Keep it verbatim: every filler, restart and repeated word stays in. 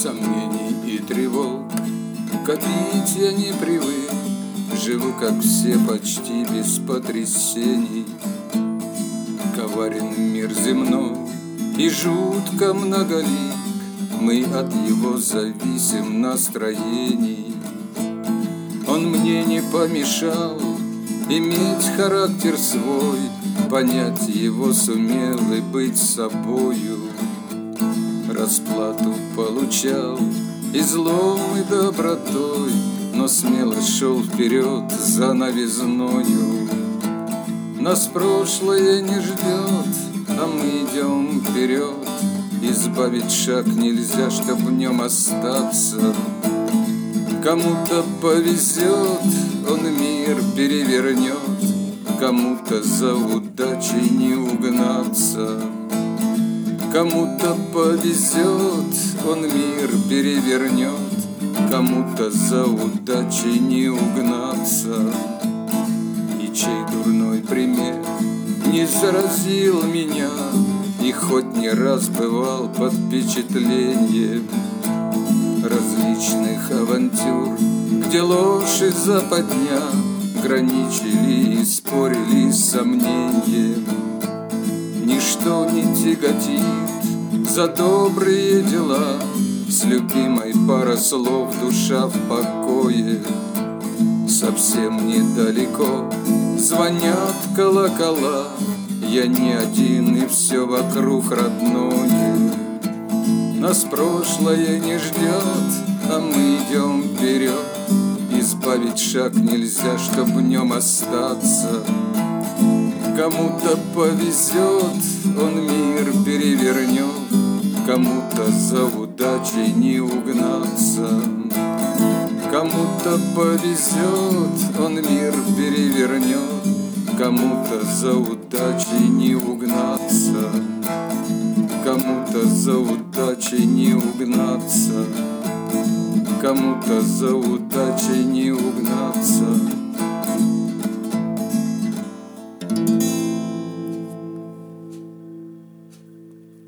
сомнений и тревог копить я не привык. Живу, как все, почти без потрясений. Коварен мир земной и жутко многолик, мы от его зависим настроений. Он мне не помешал иметь характер свой, понять его сумел и быть собою. Расплату получал и злом, и добротой, но смело шел вперед за новизною. Нас прошлое не ждет, а мы идем вперед. Избавить шаг нельзя, чтоб в нем остаться. Кому-то повезет, он мир перевернет, кому-то за удачей не угнаться. Кому-то повезет, он мир перевернет, кому-то за удачей не угнаться. И чей дурной пример не заразил меня, и хоть не раз бывал под впечатлением различных авантюр, где ложь и западня граничили и спорили с сомнением. Ничто не тяготит за добрые дела, с любимой пара слов душа в покое. Совсем недалеко звонят колокола, я не один и все вокруг родное. Нас прошлое не ждет, а мы идем вперед. Избавить шаг нельзя, чтоб в нем остаться. Кому-то повезет, он мир перевернет, кому-то за удачей не угнаться. Кому-то повезет, он мир перевернет, кому-то за удачей не угнаться. Кому-то за удачей не угнаться, кому-то за удачей не угнаться.